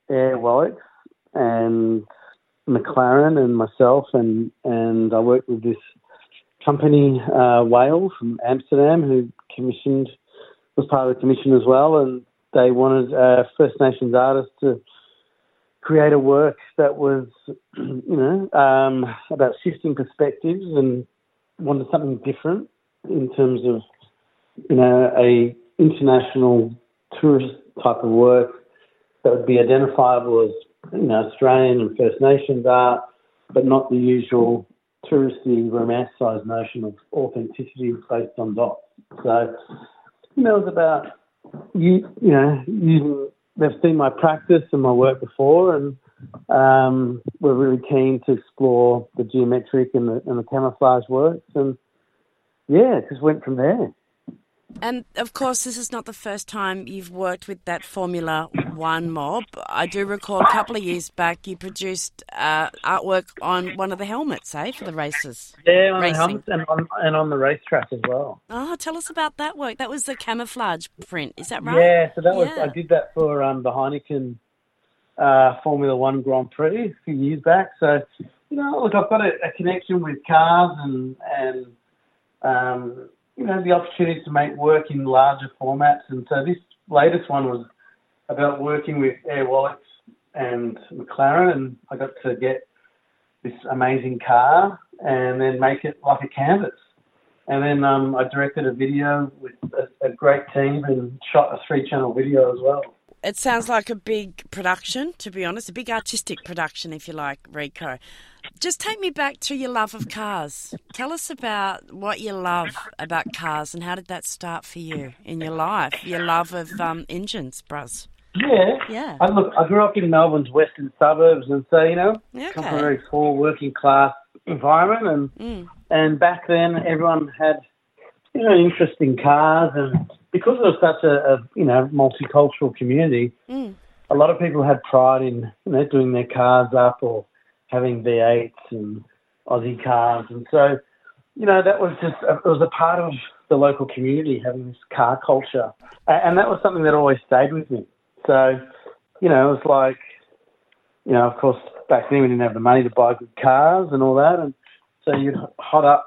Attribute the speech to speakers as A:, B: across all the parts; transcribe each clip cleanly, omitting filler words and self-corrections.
A: Air Wallach and McLaren and myself, and I worked with this company, Whale from Amsterdam, who was part of the commission as well, and they wanted First Nations artists to create a work that was, about shifting perspectives and wanted something different in terms of, a international tourist type of work that would be identifiable as, Australian and First Nations art, but not the usual touristy, romanticised notion of authenticity based on dots. So, it was about, using, they've seen my practice and my work before, and we're really keen to explore the geometric and the camouflage works, and it just went from there.
B: And, of course, this is not the first time you've worked with that Formula One mob. I do recall a couple of years back you produced artwork on one of the helmets, for the races.
A: Yeah, on racing. The helmets and on the racetrack as well.
B: Oh, tell us about that work. That was the camouflage print, is that right?
A: Yeah, so that was I did that for the Heineken Formula One Grand Prix a few years back. So, look, I've got a connection with cars and the opportunity to make work in larger formats. And so this latest one was about working with Air Wallach and McLaren, and I got to get this amazing car and then make it like a canvas. And then I directed a video with a great team and shot a 3-channel video as well.
B: It sounds like a big production, to be honest, a big artistic production, if you like, Rico. Just take me back to your love of cars. Tell us about what you love about cars and how did that start for you in your life, your love of engines, Bruz.
A: Yeah. I grew up in Melbourne's western suburbs, and so, come from a very poor working class environment, and back then everyone had, an interest in cars, and because it was such a multicultural community, a lot of people had pride in, doing their cars up or having V8s and Aussie cars. And so, that was it was a part of the local community, having this car culture. And that was something that always stayed with me. So, it was like, of course, back then we didn't have the money to buy good cars and all that. And so you'd hot up,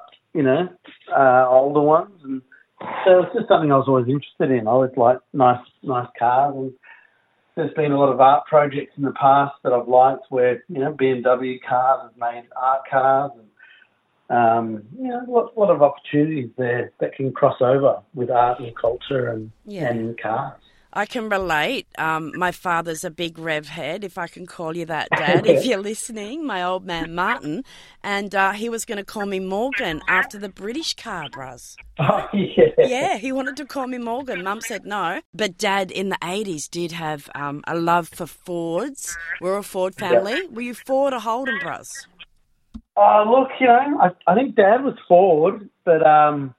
A: older ones. And so it's just something I was always interested in. I always liked nice cars. And there's been a lot of art projects in the past that I've liked where, BMW cars have made art cars. And, a lot of opportunities there that can cross over with art and culture and cars.
B: I can relate. My father's a big rev head, if I can call you that, Dad, if you're listening, my old man Martin. And he was going to call me Morgan after the British car, Bruz.
A: Oh, yeah.
B: Yeah, he wanted to call me Morgan. Mum said no. But Dad, in the 80s, did have a love for Fords. We're a Ford family. Yeah. Were you Ford or Holden, Bruz?
A: Look, I think Dad was Ford, but, I've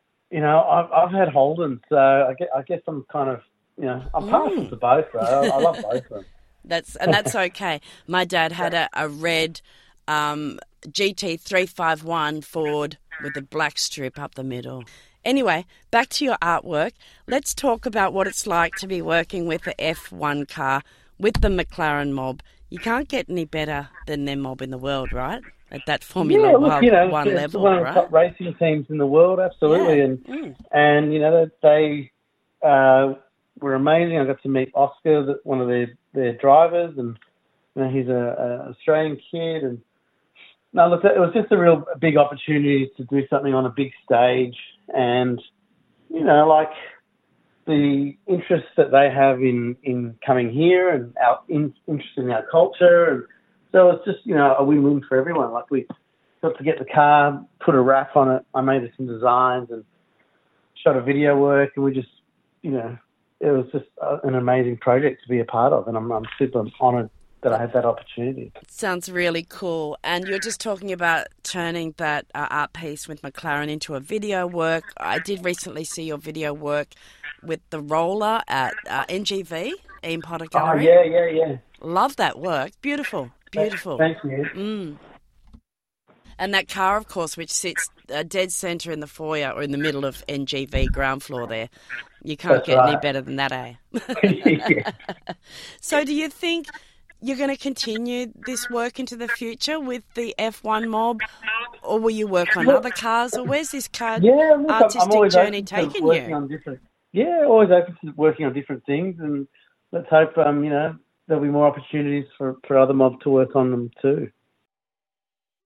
A: had Holden. So I guess I'm kind of, I'm partial to both, bro. I love both of them.
B: That's okay. My dad had a red GT351 Ford with a black strip up the middle. Anyway, back to your artwork. Let's talk about what it's like to be working with the F1 car with the McLaren mob. You can't get any better than their mob in the world, right? At that Formula One level,
A: it's one of the top racing teams in the world, absolutely.
B: Yeah.
A: And they were amazing. I got to meet Oscar, one of their drivers, and he's an Australian kid. And no, look, it was just a real big opportunity to do something on a big stage, and like the interest that they have in coming here and our interest in our culture, and so it's just a win-win for everyone. Like we got to get the car, put a wrap on it. I made some designs and shot a video work, and we just it was just an amazing project to be a part of, and I'm super honoured that I had that opportunity.
B: It sounds really cool. And you're just talking about turning that art piece with McLaren into a video work. I did recently see your video work with the roller at NGV, Ian Potter Gallery.
A: Oh, yeah.
B: Love that work. Beautiful.
A: Thank you.
B: And that car, of course, which sits dead centre in the foyer or in the middle of NGV ground floor there. You can't get any better than that, eh?
A: Yeah.
B: So do you think you're going to continue this work into the future with the F1 Mob, or will you work on other cars, or where's this artistic journey taking you?
A: Always open to working on different things, and let's hope, there'll be more opportunities for other mobs to work on them too.